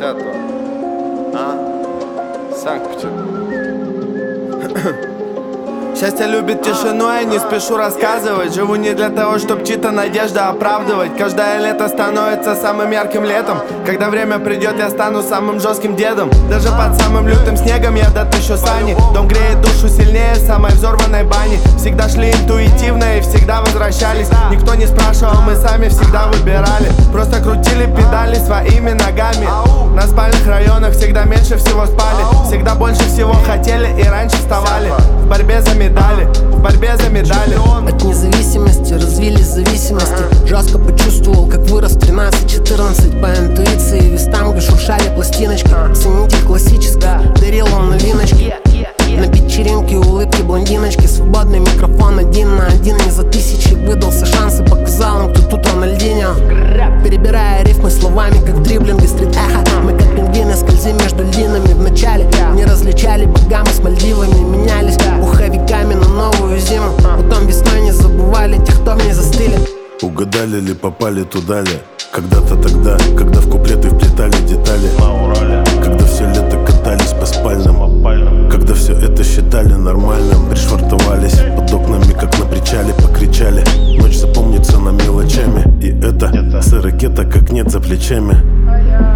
этого, Санкт-Петербург. Счастье любит тишину, я не спешу рассказывать. Живу не для того, чтоб чьи-то надежды оправдывать. Каждое лето становится самым ярким летом. Когда время придет, я стану самым жестким дедом. Даже под самым лютым снегом я дотащу сани. Дом греет душу сильнее самой взорванной бани. Всегда шли интуитивно и всегда возвращались. Никто не спрашивал, мы сами всегда выбирали. Просто крутили педали своими ногами. На спальных районах всегда меньше всего спали. Всегда больше всего хотели и раньше вставали. В борьбе за медали, в борьбе за медали. От независимости развились зависимости. Жестко почувствовал, как вырос 13-14. По интуиции вестам шуршали пластиночки. Ценитель классический, дарил он новиночки. На вечеринке улыбки блондиночки. Свободный микрофон 1 на 1, не за тысячи. Выдался шанс и показал им, кто тут Рональдиньо. Перебирая рифмы словами, как в дриблинге стрит-эхо. Мы как пингвины скользим между линами вначале. Не различали Багамы с Мальдивами. Менялись пуховиками на новую зиму. Потом весной не забывали тех, кто в ней застыли. Угадали ли, попали туда ли? Когда-то тогда, когда в куплеты вплетали детали. Когда все лето катались по спальным. Когда все это считали нормальным. Пришвартовались под окнами, как на причале. Покричали, ночь запомнится нам мелочами. И это с ракета, как нет за плечами.